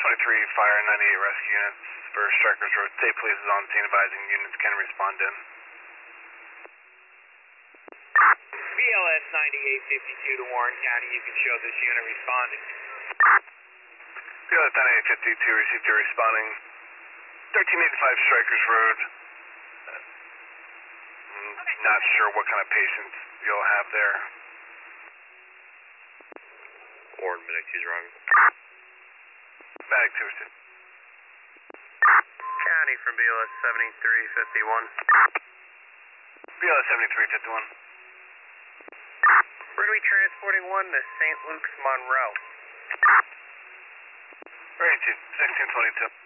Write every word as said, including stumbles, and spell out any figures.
twenty-three Fire ninety-eight rescue units for Strikers Road. State police is on scene advising units can respond in. B L S ninety-eight fifty-two to Warren County, you can show this unit responding. B L S ninety-eight fifty-two received your responding. thirteen eighty-five Strikers Road. Okay. Not sure what kind of patients you'll have there. Warren, Medic two's wrong. Medic two received. County from B L S seventy-three fifty-one. B L S seventy-three fifty-one. We're going to be transporting one to Saint Luke's Monroe. Right, sixteen twenty-two.